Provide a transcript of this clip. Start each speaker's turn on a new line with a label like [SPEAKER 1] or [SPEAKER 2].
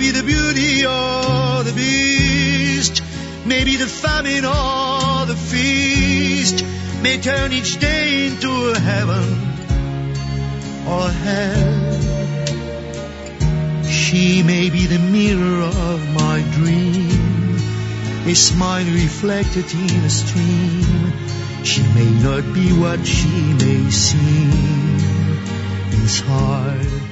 [SPEAKER 1] Maybe the beauty or the beast, maybe the famine or the feast, may turn each day into a heaven or hell. She may be the mirror of my dream, a smile reflected in a stream. She may not be what she may seem inside.